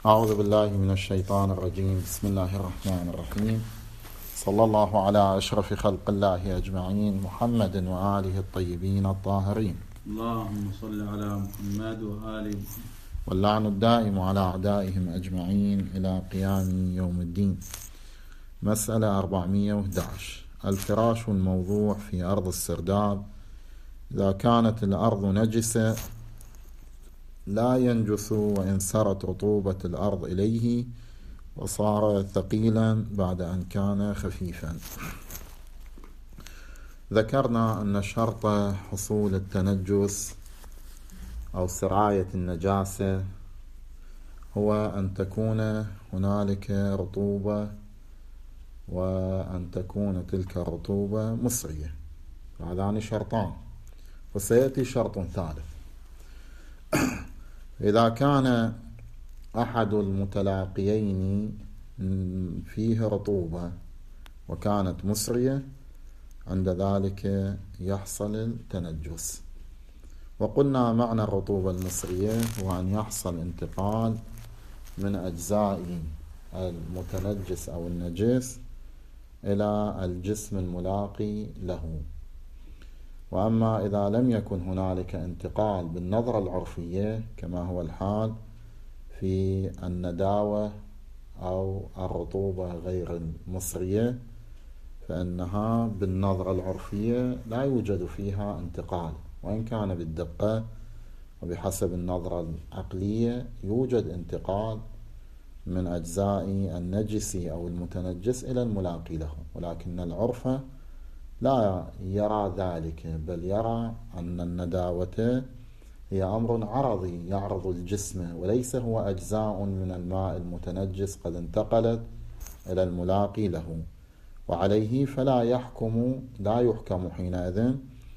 أعوذ بالله من الشيطان الرجيم. بسم الله الرحمن الرحيم. صلى الله على أشرف خلق الله أجمعين، محمد وآله الطيبين الطاهرين. اللهم صل على محمد وآل محمد. واللعن الدائم على أعدائهم أجمعين إلى قيام يوم الدين. مسألة 411. الفراش الموضوع في أرض السرداب إذا كانت الأرض نجسة لا ينجس وإن سرت رطوبة الأرض إليه وصار ثقيلا بعد أن كان خفيفا. ذكرنا أن شرط حصول التنجس أو سراية النجاسة هو أن تكون هنالك رطوبة وأن تكون تلك الرطوبة مسرية. هذان شرطان، وسيأتي شرط ثالث. إذا كان أحد المتلاقيين فيه رطوبة وكانت مسرية عند ذلك يحصل التنجس. وقلنا معنى الرطوبة المسرية هو أن يحصل انتقال من أجزاء المتنجس أو النجس إلى الجسم الملاقي له. وأما إذا لم يكن هنالك انتقال بالنظرة العرفية كما هو الحال في النداوة أو الرطوبة غير المسرية فإنها بالنظرة العرفية لا يوجد فيها انتقال، وإن كان بالدقة وبحسب النظرة العقلية يوجد انتقال من أجزاء النجس أو المتنجس إلى الملاقي له، ولكن العرف لا يرى ذلك، بل يرى أن النداوة هي أمر عرضي يعرض الجسم، وليس هو أجزاء من الماء المتنجس قد انتقلت إلى الملاقي له. وعليه فلا يحكم حينئذ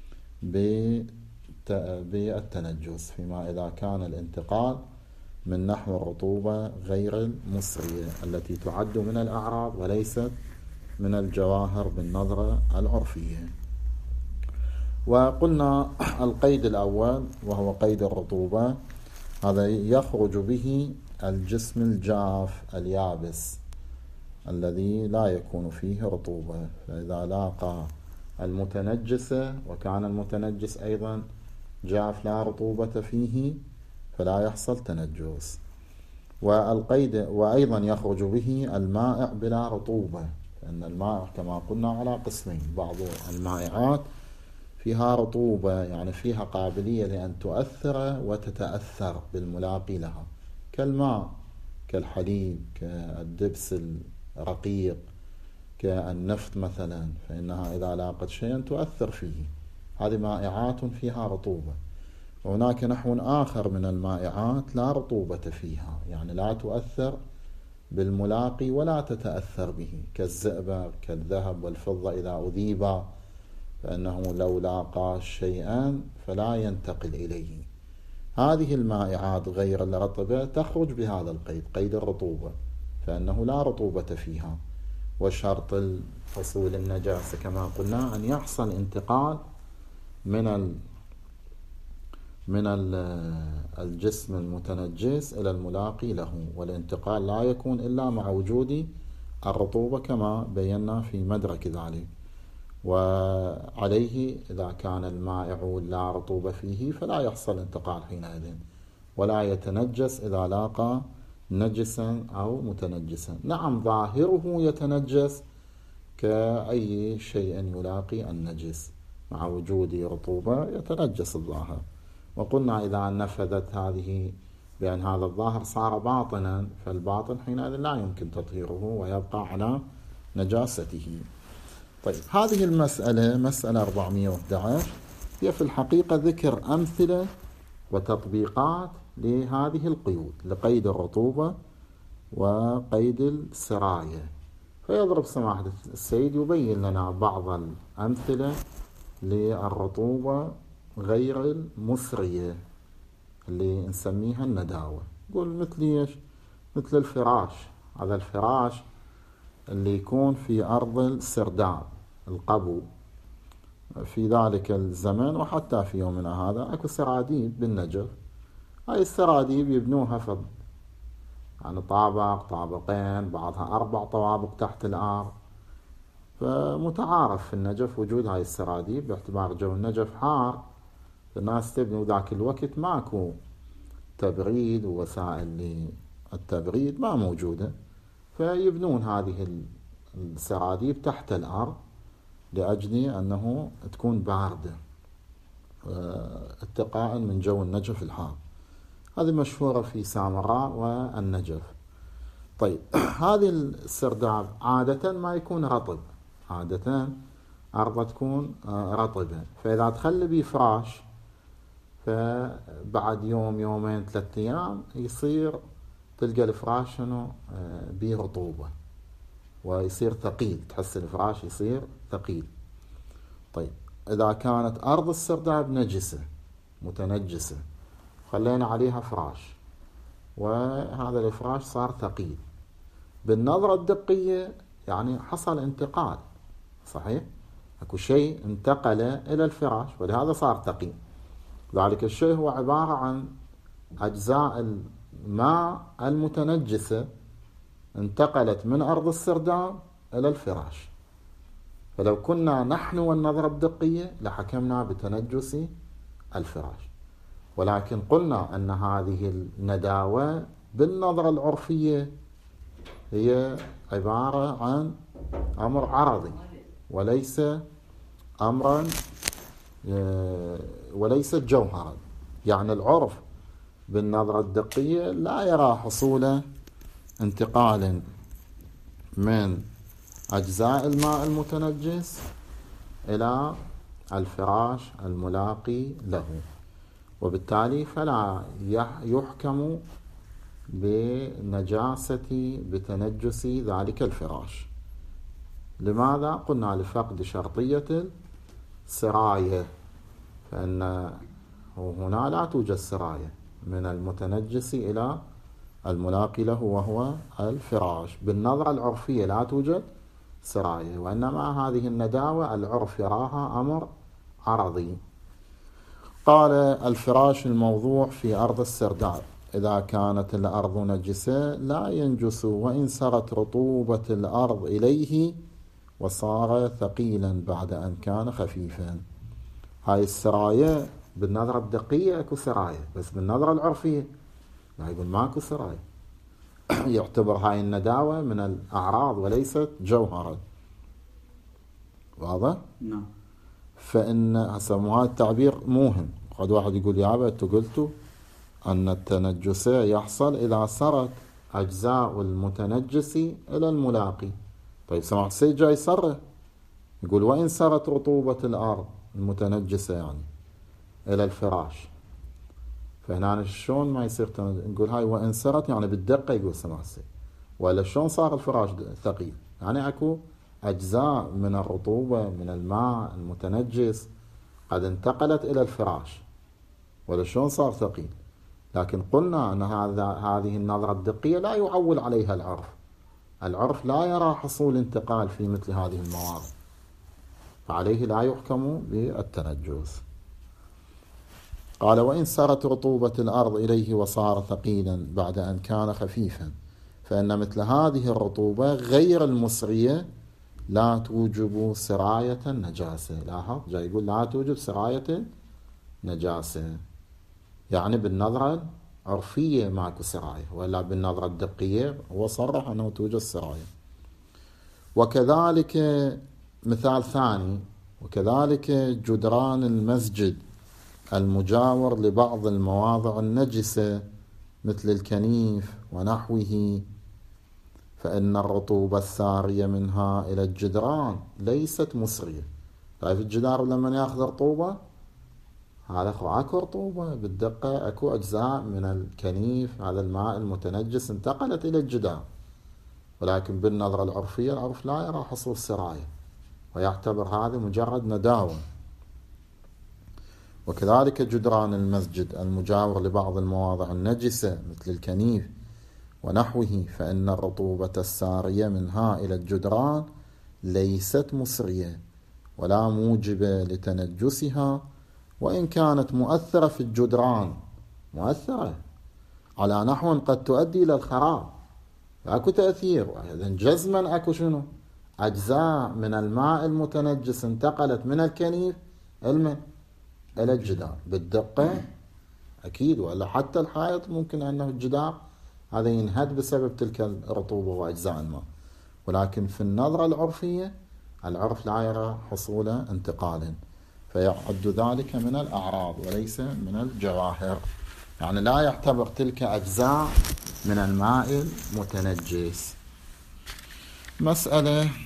بالتنجس فيما إذا كان الانتقال من نحو الرطوبة غير المسرية التي تعد من الأعراض وليست من الجواهر بالنظرة العرفية. وقلنا القيد الأول وهو قيد الرطوبة، هذا يخرج به الجسم الجاف اليابس الذي لا يكون فيه رطوبة، فإذا لاقى المتنجس وكان المتنجس أيضا جاف لا رطوبة فيه فلا يحصل تنجس. والقيد وأيضا يخرج به المائع بلا رطوبة، لأن المائع كما قلنا على قسمين، بعض المائعات فيها رطوبة يعني فيها قابلية لأن تؤثر وتتأثر بالملاقي لها، كالماء كالحليب كالدبس الرقيق كالنفط مثلا، فإنها إذا لاقت شيئا تؤثر فيه، هذه مائعات فيها رطوبة. وهناك نحو آخر من المائعات لا رطوبة فيها، يعني لا تؤثر بالملاقي ولا تتأثر به، كالزئبق كالذهب والفضة إذا أذيبا فإنه لو لاقى شيئا فلا ينتقل إليه. هذه المائعات غير الرطبة تخرج بهذا القيد، قيد الرطوبة، فإنه لا رطوبة فيها. وشرط حصول النجاسة كما قلنا أن يحصل انتقال من الجسم المتنجس إلى الملاقي له، والانتقال لا يكون إلا مع وجود الرطوبة كما بينا في مدرك ذلك. وعليه إذا كان المائع لا رطوبة فيه فلا يحصل انتقال حينئذ، ولا يتنجس إذا لاقى نجسا أو متنجسا. نعم ظاهره يتنجس كأي شيء يلاقي النجس، مع وجود رطوبة يتنجس الظاهر. وقلنا إذا نفذت هذه بأن هذا الظاهر صار باطنا، فالباطن حينئذ لا يمكن تطهيره ويبقى على نجاسته. طيب، هذه المسألة مسألة 411 هي في الحقيقة ذكر أمثلة وتطبيقات لهذه القيود، لقيد الرطوبة وقيد السراية. فيضرب سماحة السيد يبين لنا بعض الأمثلة للرطوبة غير المسرية اللي نسميها النداوة. يقول مثل ايش؟ مثل الفراش. هذا الفراش اللي يكون في أرض السرداب القبو في ذلك الزمن، وحتى في يومنا هذا اكو سراديب بالنجف. هاي السراديب يبنوها يعني طابق طابقين بعضها 4 طوابق تحت الأرض. فمتعارف في النجف وجود هاي السراديب باعتبار جو النجف حار، الناس تبني، وذاك الوقت ماكو تبريد ووسائل للتبريد ما موجودة، فيبنون هذه السراديب تحت الأرض لأجل أنه تكون باردة اتقاء من جو النجف الحار. هذه مشهورة في سامراء والنجف. طيب هذه السرداب عادة ما يكون رطب، عادة أرضه تكون رطبة، فإذا تخلي بيه فراش فبعد يوم يومين 3 أيام يصير تلقى الفراش بيه رطوبة ويصير ثقيل، تحس الفراش يصير ثقيل. طيب إذا كانت أرض السرداب نجسة متنجسة خلينا عليها فراش وهذا الفراش صار ثقيل، بالنظرة الدقية يعني حصل انتقال، صحيح؟ اكو شيء انتقل إلى الفراش ولهذا صار ثقيل. ذلك الشيء هو عبارة عن أجزاء الماء المتنجسة انتقلت من أرض السرداب إلى الفراش. فلو كنا نحن والنظرة الدقية لحكمنا بتنجس الفراش، ولكن قلنا أن هذه النداوة بالنظرة العرفية هي عبارة عن أمر عرضي وليس أمرا وليس جوهرا. يعني العرف بالنظرة الدقية لا يرى حصول انتقال من أجزاء الماء المتنجس إلى الفراش الملاقي له، وبالتالي فلا يحكم بتنجس ذلك الفراش. لماذا؟ قلنا لفقد شرطية السراية، فإن هنا لا توجد سراية من المتنجس إلى الملاقي له وهو الفراش. بالنظرة العرفية لا توجد سراية، وإنما هذه النداوة العرف يراها أمر عرضي. قال الفراش الموضوع في أرض السرداب إذا كانت الأرض نجسة لا ينجس وإن سرت رطوبة الأرض إليه وصار ثقيلا بعد أن كان خفيفا. هاي السراية بالنظرة الدقية اكو سراية، بس بالنظرة العرفية لا، يقول ماكو سراية. يعتبر هاي النداوة من الأعراض وليست جوهرا. واضح؟ نعم. فإن هذا التعبير موهم. قد واحد يقول يابا انتوا قلتوا أن التنجس يحصل إذا سرت أجزاء المتنجس إلى الملاقي. طيب سمعت السيد جاي يصرح يقول وإن سرت رطوبة الأرض المتنجسة يعني إلى الفراش، فهنا شلون ما يصير نقول هاي وإن سرت يعني بالدقة، يقول سمع السيد، ولا شلون صار الفراش ثقيل؟ يعني أكو أجزاء من الرطوبة من الماء المتنجس قد انتقلت إلى الفراش، ولا شلون صار ثقيل؟ لكن قلنا أن هذه النظرة الدقية لا يعول عليها العرف. العرف لا يرى حصول انتقال في مثل هذه المواضع، فعليه لا يحكم بالتنجس. قال وإن سرت رطوبة الأرض إليه وصار ثقيلا بعد أن كان خفيفا، فإن مثل هذه الرطوبة غير المسرية لا توجب سراية النجاسة. لاحظ جاي يقول لا توجب سراية النجاسة، يعني بالنظرة العرفية ماكو سراية، ولا بالنظرة الدقية هو صرح أنه توجد سراية. وكذلك مثال ثاني، وكذلك جدران المسجد المجاور لبعض المواضع النجسة مثل الكنيف ونحوه، فإن الرطوبة السارية منها إلى الجدران ليست مسرية. تعرف الجدار لما يأخذ رطوبة هذا اكو رطوبة بالدقة، اكو أجزاء من الكنيف هذا الماء المتنجس انتقلت إلى الجدار، ولكن بالنظرة العرفية العرف لا يرى حصول سراية ويعتبر هذا مجرد نداوة. وكذلك جدران المسجد المجاور لبعض المواضع النجسة مثل الكنيف ونحوه، فإن الرطوبة السارية منها إلى الجدران ليست مسرية ولا موجبة لتنجسها، وإن كانت مؤثرة في الجدران، مؤثرة على نحو قد تؤدي إلى الخراب. اكو تأثير. إذن جزما اكو شنو؟ أجزاء من الماء المتنجس انتقلت من الكنيف إلى الجدار بالدقة أكيد، ولا حتى الحائط ممكن أنه الجدار هذا ينهد بسبب تلك الرطوبة وأجزاء الماء. ولكن في النظرة العرفية العرف لا يرى حصول انتقال، فيعد ذلك من الأعراض وليس من الجواهر، يعني لا يعتبر تلك أجزاء من الماء المتنجس. مسألة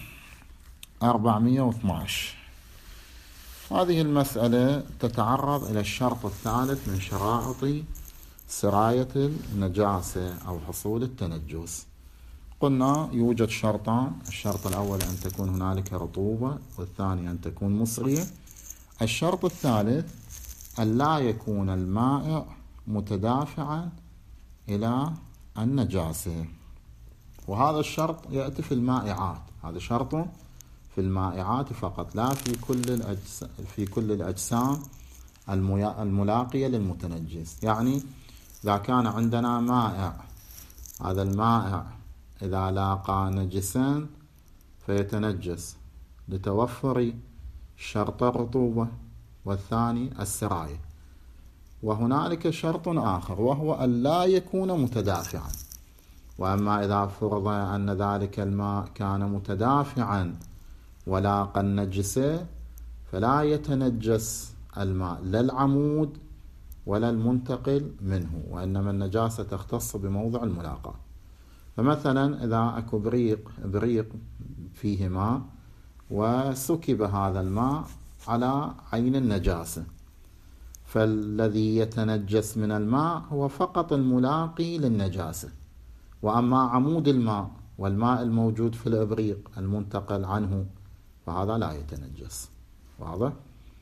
412. هذه المسألة تتعرض إلى الشرط الثالث من شرائط سراية النجاسة أو حصول التنجس. قلنا يوجد شرطان: الشرط الأول أن تكون هنالك رطوبة، والثاني أن تكون مصرية. الشرط الثالث أن لا يكون المائع متدافعا إلى النجاسة، وهذا الشرط يأتي في المائعات. هذا شرط في المائعات فقط، لا في كل الأجسام الملاقية للمتنجس. يعني إذا كان عندنا مائع، هذا المائع إذا لاقى نجسا فيتنجس لتوفر شرط الرطوبة والثاني السراية. وهنالك شرط آخر وهو أن لا يكون متدافعا. وأما إذا فرض أن ذلك الماء كان متدافعا ولاقى النجس فلا يتنجس الماء لا العمود ولا المنتقل منه، وإنما النجاسة تختص بموضع الملاقاة. فمثلا إذا أكو بريق فيه ماء وسكب هذا الماء على عين النجاسة، فالذي يتنجس من الماء هو فقط الملاقي للنجاسة، وأما عمود الماء والماء الموجود في الإبريق المنتقل عنه فهذا لا يتنجس. واضح؟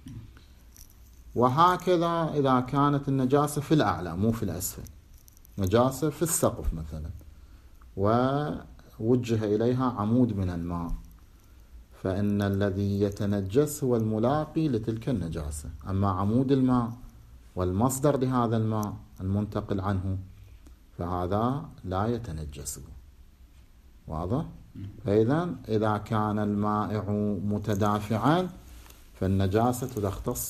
وهكذا إذا كانت النجاسة في الأعلى مو في الأسفل، نجاسة في السقف مثلا ووجه إليها عمود من الماء، فإن الذي يتنجس هو الملاقي لتلك النجاسة، أما عمود الماء والمصدر لهذا الماء المنتقل عنه فهذا لا يتنجس. واضح؟ فإذا إذا كان المائع متدافعا فالنجاسة تختص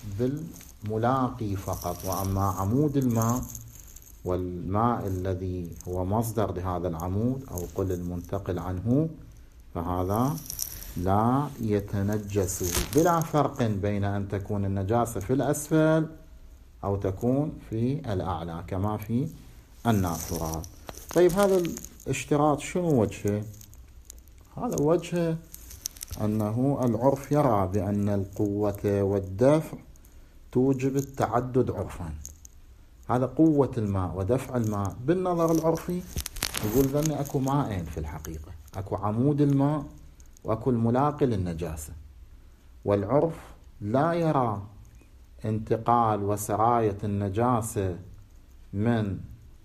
بالملاقي فقط، وأما عمود الماء والماء الذي هو مصدر لهذا العمود أو قل المنتقل عنه فهذا لا يتنجس، بلا فرق بين أن تكون النجاسة في الأسفل أو تكون في الأعلى كما في النافورات. طيب هذا الاشتراط شنو وجهه؟ هذا وجهه أنه العرف يرى بأن القوة والدفع توجب التعدد عرفا. هذا قوة الماء ودفع الماء بالنظر العرفي يقول ذني أكو مائين في الحقيقة، أكو عمود الماء وأكو الملاقي للنجاسة، والعرف لا يرى انتقال وسراية النجاسة من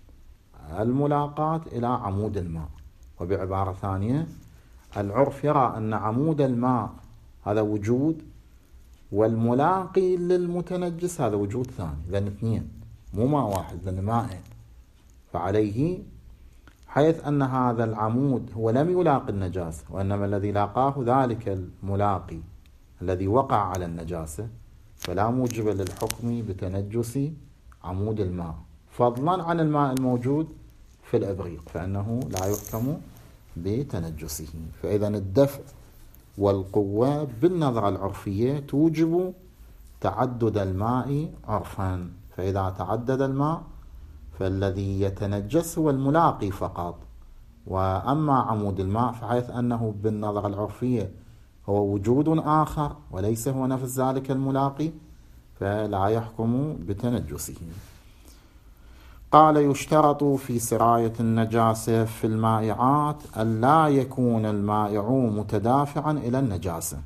الملاقاة إلى عمود الماء. وبعبارة ثانية العرف يرى أن عمود الماء هذا وجود، والملاقي للمتنجس هذا وجود ثاني، لأن اثنين مو ماء واحد، لأن مائين. فعليه حيث أن هذا العمود هو لم يلاقي النجاسة، وإنما الذي لاقاه ذلك الملاقي الذي وقع على النجاسة، فلا موجب للحكم بتنجس عمود الماء، فضلا عن الماء الموجود في الإبريق فإنه لا يحكم بتنجسه. فإذا الدفع والقوة بالنظرة العرفية توجب تعدد الماء عرفا، فإذا تعدد الماء فالذي يتنجس هو الملاقي فقط، وأما عمود الماء فحيث أنه بالنظرة العرفية هو وجود آخر وليس هو نفس ذلك الملاقي فلا يحكم بتنجسه. قال: يشترط في سراية النجاسة في المائعات أن لا يكون المائع متدافعا إلى النجاسة،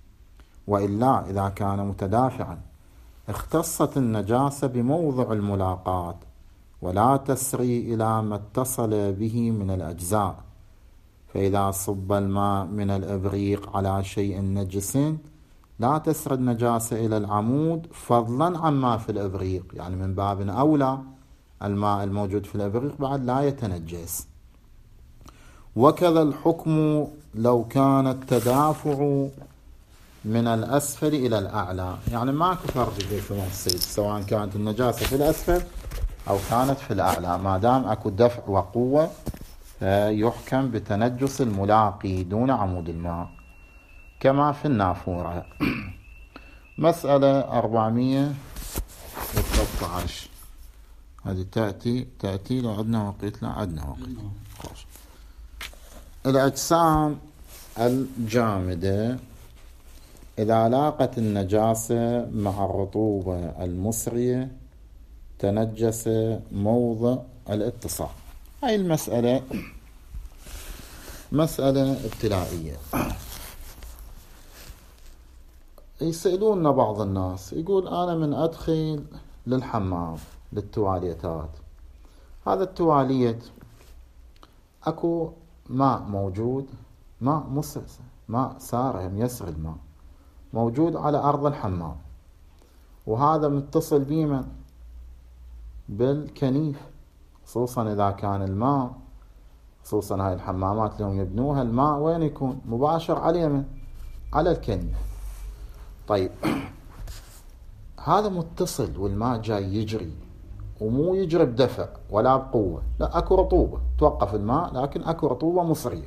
وإلا إذا كان متدافعا اختصت النجاسة بموضع الملاقاة ولا تسري إلى ما اتصل به من الأجزاء. فإذا صب الماء من الإبريق على شيء نجس لا تسري النجاسة إلى العمود فضلا عما في الإبريق، يعني من باب أولى الماء الموجود في الإبريق بعد لا يتنجس. وكذا الحكم لو كان التدافع من الأسفل إلى الأعلى، يعني ماكو فرق في سمو السيد سواء كانت النجاسة في الأسفل أو كانت في الأعلى، ما دام أكو دفع وقوة يحكم بتنجس الملاقي دون عمود الماء كما في النافورة. مسألة 413 هذه تأتي لو عندنا وقت، لا عندنا وقت. الأجسام الجامدة إذا لاقت النجاسة مع الرطوبة المسرية تنجس موضع الاتصال. هاي المسألة مسألة ابتلائية. يسألوننا بعض الناس يقول أنا من أدخل للحمام للتواليتات، هذا التواليت أكو ماء موجود، ماء مسرسة، ماء سارع يسري الماء موجود على أرض الحمام، وهذا متصل بيمن بالكنيف، خصوصا إذا كان الماء، خصوصا هاي الحمامات اللي هم يبنوها الماء وين يكون مباشر على اليمن على الكنيف. طيب هذا متصل والماء جاي يجري، ومو يجري بدفع ولا بقوة، لا أكو رطوبة، توقف الماء لكن أكو رطوبة مصرية.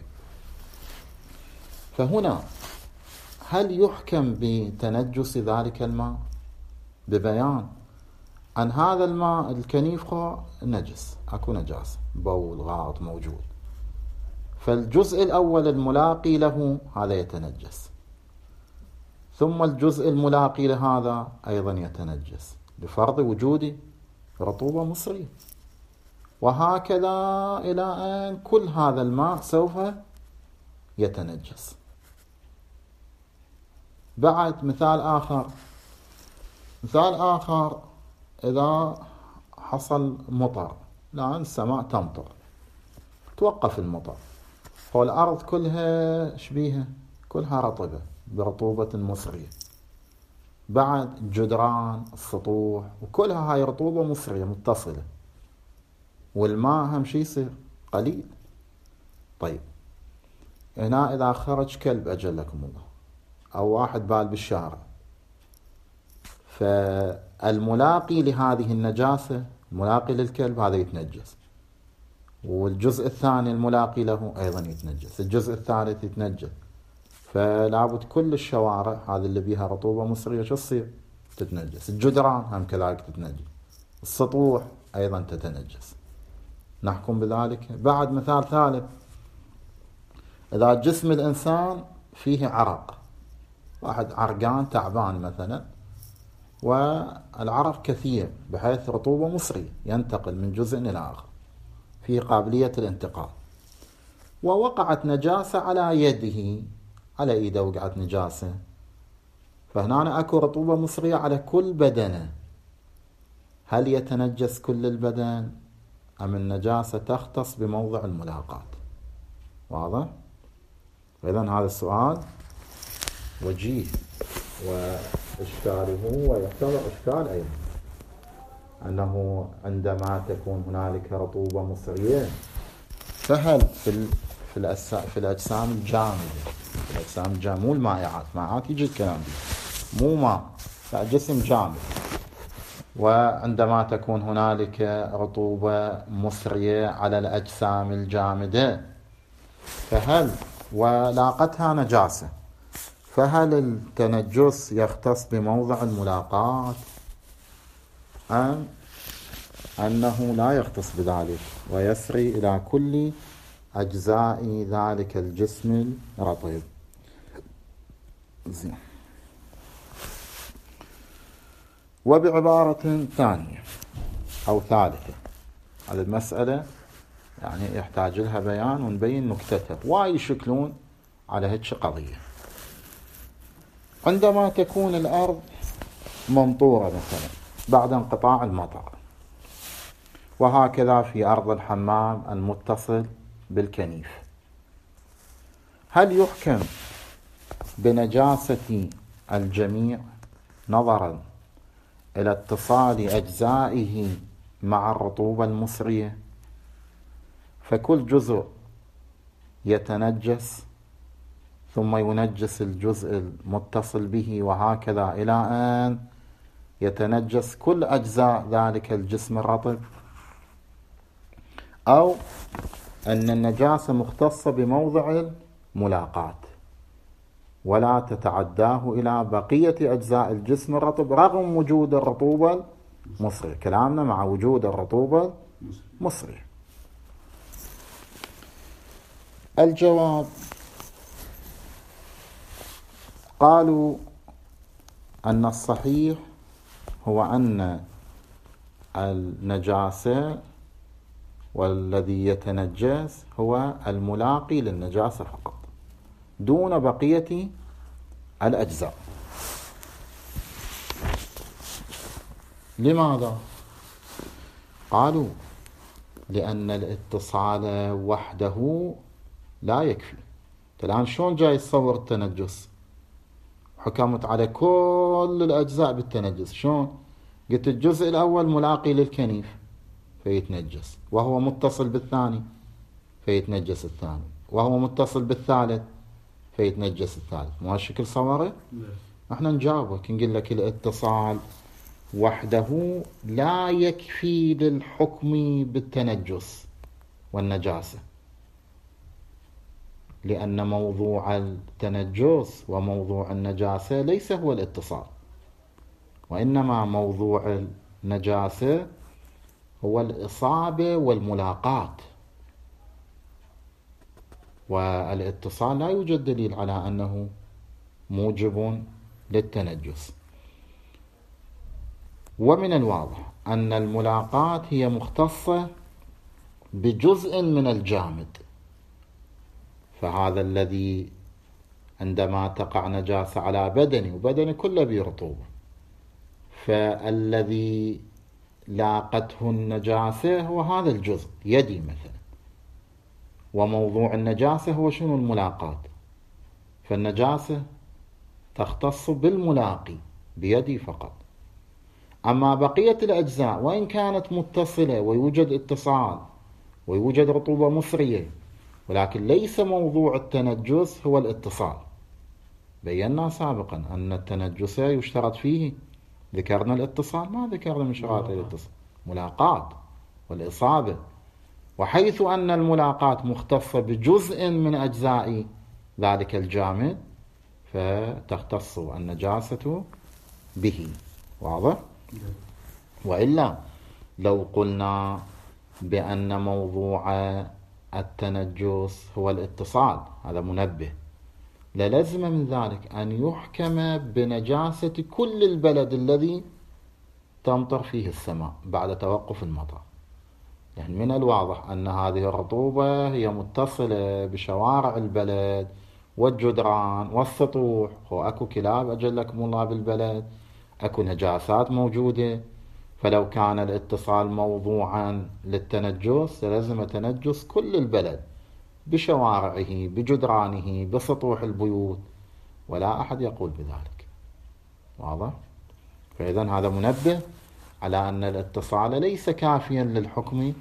فهنا هل يحكم بتنجس ذلك الماء ببيان أن هذا الماء الكنيف نجس، أكو نجاسة، بول غائط موجود، فالجزء الأول الملاقي له هذا يتنجس، ثم الجزء الملاقي لهذا أيضا يتنجس بفرض وجود رطوبة مصرية، وهكذا إلى أن كل هذا الماء سوف يتنجس. بعد مثال آخر إذا حصل مطر، الآن السماء تمطر، توقف المطر، والأرض كلها شبيهة، كلها رطبة برطوبة مصرية، بعد جدران السطوح وكلها هاي رطوبة مصرية متصلة، والماء هم شي يصير قليل. طيب هنا إذا خرج كلب أجلكم الله أو واحد بال بالشارع، فالملاقي لهذه النجاسة، الملاقي للكلب هذا يتنجس، والجزء الثاني الملاقي له أيضا يتنجس، الجزء الثالث يتنجس، فلابد كل الشوارع هذه اللي بيها رطوبة مصرية شو تصير؟ تتنجس. الجدران هم كذلك تتنجس، السطوح أيضا تتنجس. نحكم بذلك. بعد مثال ثالث، إذا جسم الإنسان فيه عرق، واحد عرقان تعبان مثلا، والعرق كثير بحيث رطوبة مصرية ينتقل من جزء إلى آخر، فيه قابلية الانتقال، ووقعت نجاسة على يده، على إيده وقعت نجاسة، فهنا أكو رطوبة مصرية على كل بدنه، هل يتنجس كل البدن أم النجاسة تختص بموضع الملاقاة؟ واضح؟ إذن هذا السؤال وجيه وإشكاله ويعتبر إشكال أيضا، أنه عندما تكون هنالك رطوبة مصرية فهل في الأجسام الجامدة، الأجسام الجامدة مو المائعات، مائعات يجي الكلام دي مو ماء، لا جسم جامد، وعندما تكون هنالك رطوبة مصرية على الأجسام الجامدة فهل ولاقتها نجاسة، فهل التنجس يختص بموضع الملاقاة أم أنه لا يختص بذلك ويسري إلى كل أجزاء ذلك الجسم الرطب؟ زين. وبعبارة ثانية أو ثالثة على المسألة، يعني يحتاج لها بيان ونبين نكتتها، وايد يشكلون على هيك قضية. عندما تكون الأرض ممطورة مثلا بعد انقطاع المطر، وهكذا في أرض الحمام المتصل بالكنيف، هل يحكم بنجاسة الجميع نظرا إلى اتصال أجزائه مع الرطوبة المصرية؟ فكل جزء يتنجس ثم ينجس الجزء المتصل به، وهكذا إلى أن يتنجس كل أجزاء ذلك الجسم الرطب، أو أن النجاسة مختصة بموضع الملاقاة ولا تتعداه إلى بقية أجزاء الجسم الرطب رغم وجود الرطوبة المصرية. كلامنا مع وجود الرطوبة المصرية. الجواب: قالوا أن الصحيح هو أن النجاسة والذي يتنجس هو الملاقي للنجاسة فقط دون بقية الأجزاء. لماذا؟ قالوا لأن الاتصال وحده لا يكفي. الآن شلون جاي يصور التنجس؟ حكمت على كل الأجزاء بالتنجس. شلون؟ قلت الجزء الأول ملاقي للكنيف فيتنجس، وهو متصل بالثاني فيتنجس الثاني، وهو متصل بالثالث فيتنجس الثالث. مو هالشكل صوره؟ احنا نجاوبك نقول لك الاتصال وحده لا يكفي للحكم بالتنجس والنجاسة، لأن موضوع التنجس وموضوع النجاسة ليس هو الاتصال، وإنما موضوع النجاسة هو الإصابة والملاقاة، والاتصال لا يوجد دليل على أنه موجب للتنجس. ومن الواضح أن الملاقاة هي مختصة بجزء من الجامد، فهذا الذي عندما تقع نجاسة على بدني وبدني كله برطوبة، فالذي لاقته النجاسة هو هذا الجزء، يدي مثلا، وموضوع النجاسة هو شنو؟ الملاقاة. فالنجاسة تختص بالملاقي بيدي فقط. أما بقية الأجزاء وإن كانت متصلة ويوجد اتصال ويوجد رطوبة مصرية، ولكن ليس موضوع التنجس هو الاتصال. بينا سابقا أن التنجس يشترط فيه، ذكرنا الاتصال؟ ما ذكرنا من شرائط الاتصال ملاقاة والإصابة. وحيث أن الملاقاة مختصة بجزء من أجزاء ذلك الجامد فتختص النجاسة به. واضح؟ وإلا لو قلنا بأن موضوع التنجس هو الاتصال، هذا منبه، للزم من ذلك أن يحكم بنجاسة كل البلد الذي تمطر فيه السماء بعد توقف المطر. يعني من الواضح أن هذه الرطوبة هي متصلة بشوارع البلد والجدران والسطوح، وأكو كلاب أجلكم الله بالبلد، أكو نجاسات موجودة. فلو كان الاتصال موضوعا للتنجس لازم تنجس كل البلد بشوارعه بجدرانه بسطوح البيوت، ولا أحد يقول بذلك. واضح؟ فإذا هذا منبه على أن الاتصال ليس كافيا للحكم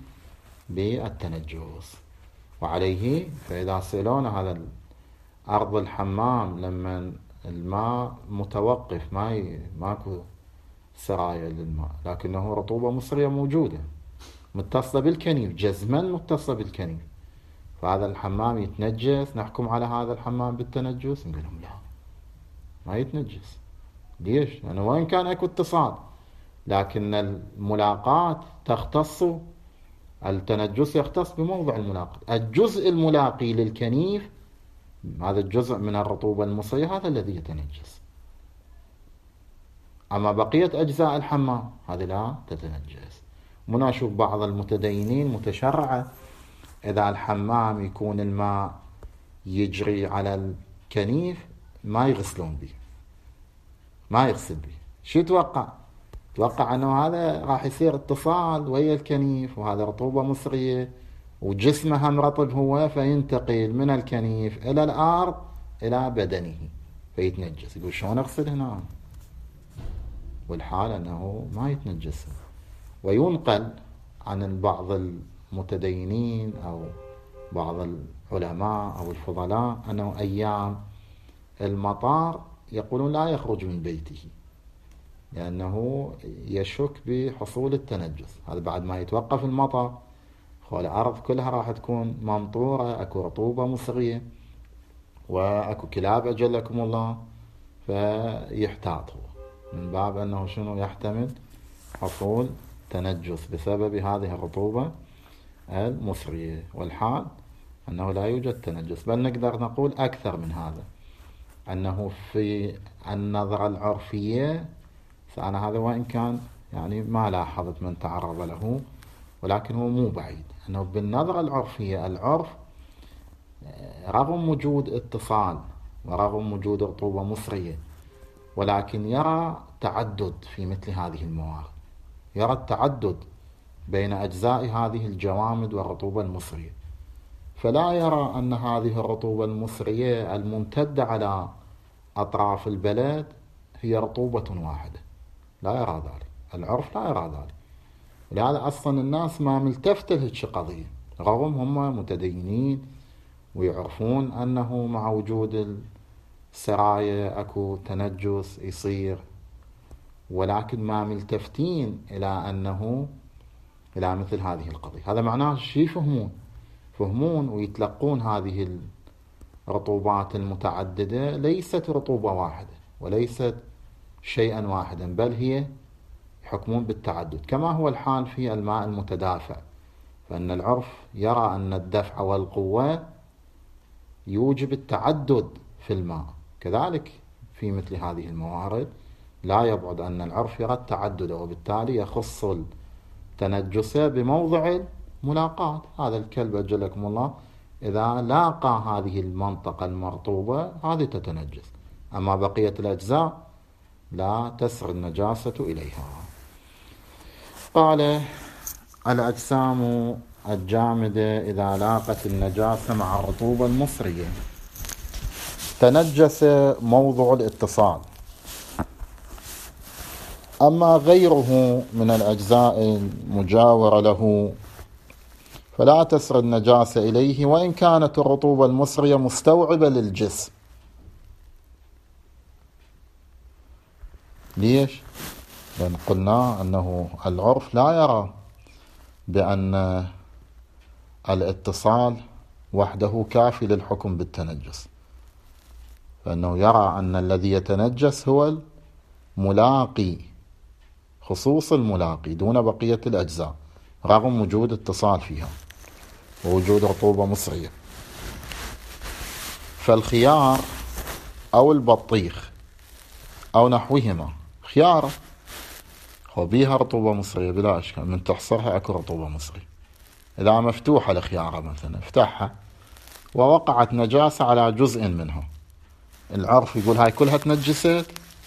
بالتنجس. وعليه فإذا سألونا هذا أرض الحمام لما الماء متوقف ماكو سرايا للماء، لكنه رطوبة مصرية موجودة متصلة بالكنيف، جزما متصلة بالكنيف، فهذا الحمام يتنجس، نحكم على هذا الحمام بالتنجس؟ نقول لهم لا، ما يتنجس. ليش؟ لأنه وإن كان اكو اتصال لكن الملاقاة تختص، التنجس يختص بموضع الملاقاة. الجزء الملاقي للكنيف، هذا الجزء من الرطوبة المصرية، هذا الذي يتنجس. أما بقية أجزاء الحمام هذه لا تتنجس. منا نشوف بعض المتدينين متشرعة إذا الحمام يكون الماء يجري على الكنيف ما يغسلون به، ما يغسل به. شو يتوقع؟ توقع أنه هذا راح يصير اتصال ويا الكنيف، وهذا رطوبة مصرية وجسمه هم رطب هو، فينتقل من الكنيف إلى الأرض إلى بدنه فيتنجس. يقول شلون أغسل هنا؟ والحال أنه ما يتنجس. وينقل عن بعض المتدينين أو بعض العلماء أو الفضلاء أنه أيام المطار يقولون لا يخرج من بيته لأنه يشك بحصول التنجس. هذا بعد ما يتوقف المطر، الأرض كلها راح تكون ممطورة، أكو رطوبة مصرية وأكو كلاب أجلكم الله، فيحتاط هو من باب أنه شنو يحتمل حصول تنجس بسبب هذه الرطوبة المصرية، والحال أنه لا يوجد تنجس. بل نقدر نقول أكثر من هذا، أنه في النظرة العرفية، فأنا هذا وإن كان يعني ما لاحظت من تعرض له، ولكن هو مو بعيد، أنه بالنظرة العرفية العرف رغم وجود اتصال ورغم وجود رطوبة مصرية، ولكن يرى تعدد في مثل هذه الموارد، يرى التعدد بين أجزاء هذه الجوامد والرطوبة المصرية، فلا يرى أن هذه الرطوبة المصرية الممتدة على أطراف البلد هي رطوبة واحدة، لا يرى ذلك، العرف لا يرى ذلك. ولهذا أصلا الناس ما ملتفت لهذه القضية، رغم هم متدينين ويعرفون أنه مع وجود السرايا أكو تنجس يصير، ولكن ما ملتفتين إلى أنه إلى مثل هذه القضية. هذا معناه شيء يفهمون ويتلقون هذه الرطوبات المتعددة ليست رطوبة واحدة وليست شيئا واحدا، بل هي يحكمون بالتعدد، كما هو الحال في الماء المتدافع، فإن العرف يرى أن الدفع والقوة يوجب التعدد في الماء، كذلك في مثل هذه الموارد لا يبعد أن العرف يرى التعدد، وبالتالي يخص التنجس بموضع الملاقاة. هذا الكلب أجلكم الله إذا لاقى هذه المنطقة المرطوبة هذه تتنجس، أما بقية الأجزاء لا تسر النجاسة إليها. قال: الأجسام الجامدة إذا لاقت النجاسة مع الرطوبة المصرية تنجس موضع الاتصال، أما غيره من الأجزاء المجاورة له فلا تسر النجاسة إليه وإن كانت الرطوبة المصرية مستوعبة للجسم. ليش؟ لأن قلنا أنه العرف لا يرى بأن الاتصال وحده كافي للحكم بالتنجس، فإنه يرى أن الذي يتنجس هو الملاقي، خصوص الملاقي دون بقية الأجزاء، رغم وجود اتصال فيها ووجود رطوبة مصرية. فالخيار أو البطيخ أو نحوهما خيارة وبيها رطوبة مصرية بلا إشكال، من تحصرها أكو رطوبة مصرية. إذا مفتوحة الخيارة مثلا افتحها ووقعت نجاسة على جزء منها، العرف يقول هاي كلها تنجست،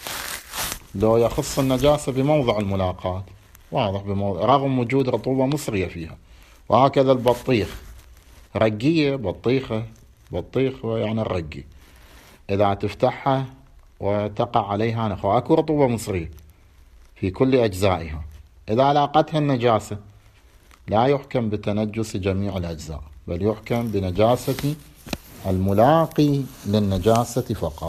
لو يخص النجاسة بموضع الملاقاة واضح بموضع رغم وجود رطوبة مصرية فيها. وهكذا البطيخ، رقية بطيخ يعني الرقي، إذا تفتحها وتقع عليها أكو رطوبة مصرية في كل أجزائها، إذا لاقتها النجاسة لا يحكم بتنجس جميع الأجزاء، بل يحكم بنجاسة الملاقي للنجاسة فقط.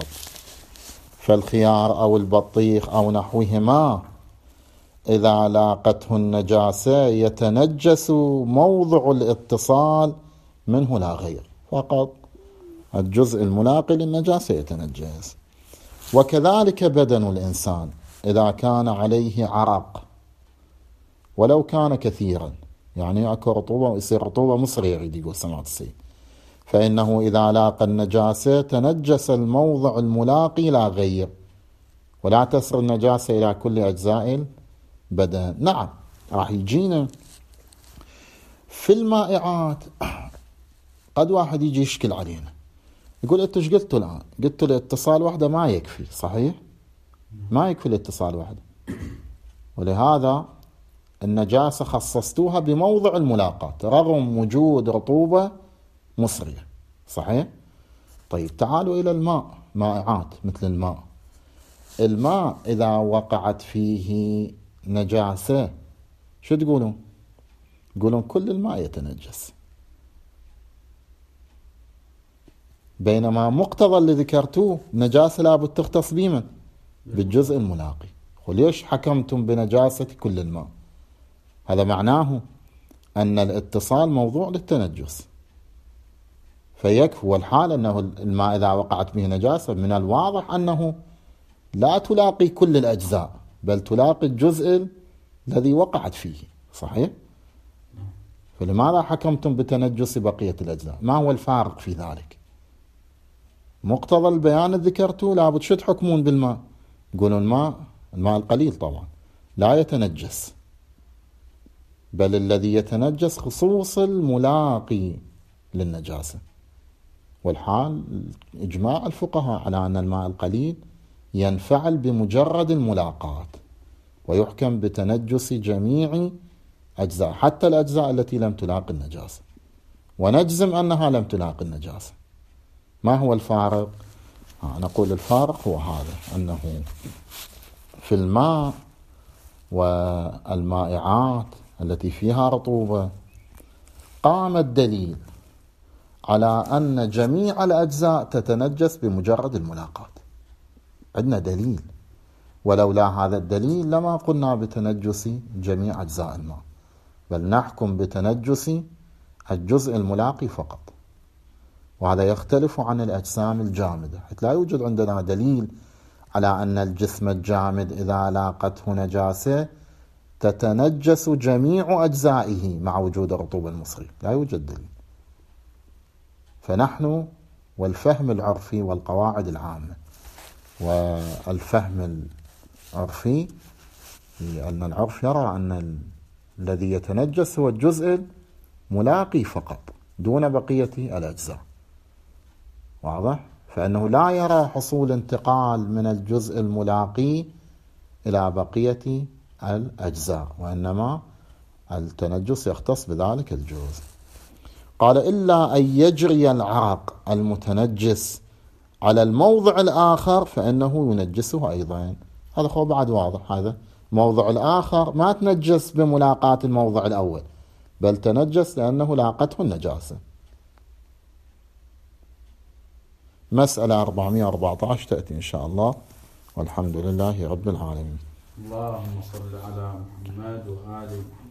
فالخيار أو البطيخ أو نحوهما إذا لاقته النجاسة يتنجس موضع الاتصال منه لا غير، فقط الجزء الملاقي للنجاسة يتنجس. وكذلك بدن الإنسان إذا كان عليه عرق ولو كان كثيرا، يعني أكو رطوبة يصير رطوبة مصرية يريد يقول سماحة السيد، فإنه إذا لاقى النجاسة تنجس الموضع الملاقي لا غير، ولا تسر النجاسة إلى كل أجزاء البدن. نعم راح يجينا في المائعات قد واحد يجي يشكل علينا يقول أنتوا ايش قلتوا الآن؟ قلتوا الاتصال وحده ما يكفي، صحيح؟ ما يكفي الاتصال وحده، ولهذا النجاسة خصصتوها بموضع الملاقاة رغم وجود رطوبة مصرية، صحيح؟ طيب تعالوا إلى الماء، مائعات مثل الماء إذا وقعت فيه نجاسة شو تقولون؟ تقولون كل الماء يتنجس، بينما مقتضى اللي ذكرتوه نجاسة لابد تختص بمن؟ بالجزء الملاقي. وليش حكمتم بنجاسة كل الماء؟ هذا معناه أن الاتصال موضوع للتنجس، فيكفي. والحال أنه الماء إذا وقعت به نجاسة من الواضح أنه لا تلاقي كل الأجزاء، بل تلاقي الجزء الذي وقعت فيه، صحيح؟ فلماذا حكمتم بتنجس بقية الأجزاء؟ ما هو الفارق في ذلك؟ مقتضى البيان ذكرته لابد شو تحكمون بالماء؟ يقولون الماء القليل طبعا لا يتنجس، بل الذي يتنجس خصوص الملاقي للنجاسة. والحال إجماع الفقهاء على أن الماء القليل ينفعل بمجرد الملاقاة، ويحكم بتنجس جميع أجزاء حتى الأجزاء التي لم تلاقي النجاسة، ونجزم أنها لم تلاقي النجاسة. ما هو الفارق؟ نقول الفارق هو هذا، أنه في الماء والمائعات التي فيها رطوبة قام الدليل على أن جميع الأجزاء تتنجس بمجرد الملاقاة. عندنا دليل، ولولا هذا الدليل لما قلنا بتنجس جميع أجزاء الماء، بل نحكم بتنجس الجزء الملاقي فقط. وهذا يختلف عن الأجسام الجامدة، حيث لا يوجد عندنا دليل على أن الجسم الجامد إذا لاقته نجاسة تتنجس جميع أجزائه مع وجود الرطوبة المصرية، لا يوجد دليل. فنحن والفهم العرفي والقواعد العامة والفهم العرفي، أن العرف يرى أن الذي يتنجس هو الجزء الملاقي فقط دون بقية الأجزاء، واضح؟ فإنه لا يرى حصول انتقال من الجزء الملاقي إلى بقية الأجزاء، وإنما التنجس يختص بذلك الجزء. قال إلا أن يجري العرق المتنجس على الموضع الآخر فإنه ينجسه أيضا. هذا هو بعد واضح، هذا موضع الآخر ما تنجس بملاقاة الموضع الأول، بل تنجس لأنه لاقته النجاسة. مسألة 414 تأتي إن شاء الله، والحمد لله رب العالمين. اللهم صل على محمد وآل محمد.